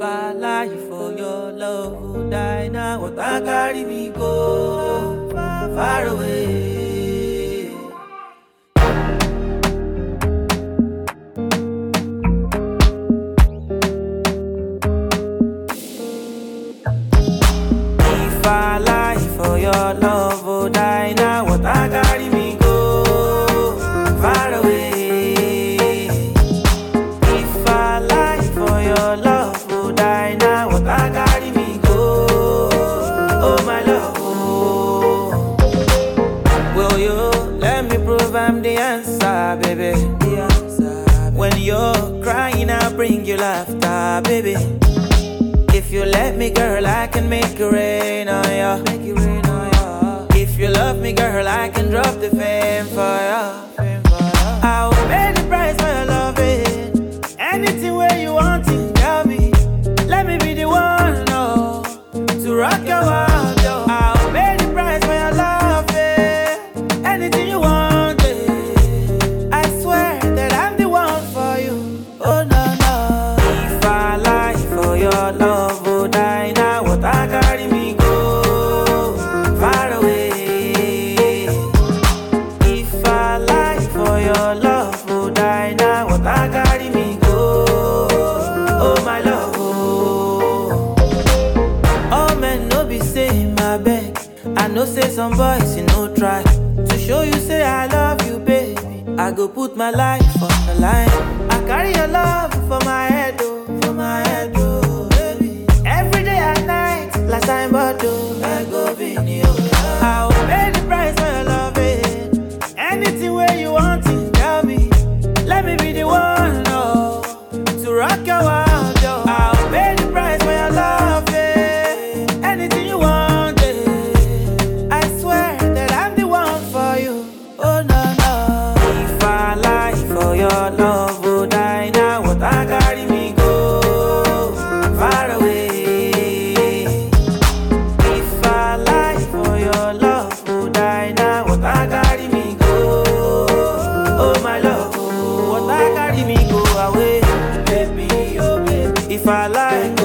I lie for your love, would die now? What I carry me go far, far away. If I lie for your love, would die now? What I carry me go far away. If I lie for your love, would die now? What I carry me go? Oh my love, oh. Will you let me prove I'm the answer, baby? The answer, baby. When you're crying, I'll bring you laughter, baby. If you let me, girl, I can make it rain on ya. Make it rain on ya. If you love me, girl, I can drop the fame for ya. I'll pay the price for your loving. Anything where you want it, tell me. Let me be the one, no, to rock your world, yo. I'll pay the price for your loving. Anything you want, I swear that I'm the one for you. Oh no, no. If I lie for your love, would die now? What I carry me go far away. If I lie for your love, would die now? What I carry me go? Oh my love, oh. All men no be saying my beg. I know say some boys you no try to show you say I love you, baby. I go put my life on the line. I carry your love for my head, oh, for my head, oh, baby. Every day and night, last time but oh, I go be new. I'll pay the price for your loving. Anything where you want it, tell me. Let me be the one, no, to rock your world, yo. I'll pay the price for your loving. Anything you want, I swear that I'm the one for you. Oh no, no. If I lie for your love, would die now? What I carry me go far away. If I lie for your love, would die now? What I carry me go? Oh my love, oh. What I carry me go away, baby, oh baby. If I lie.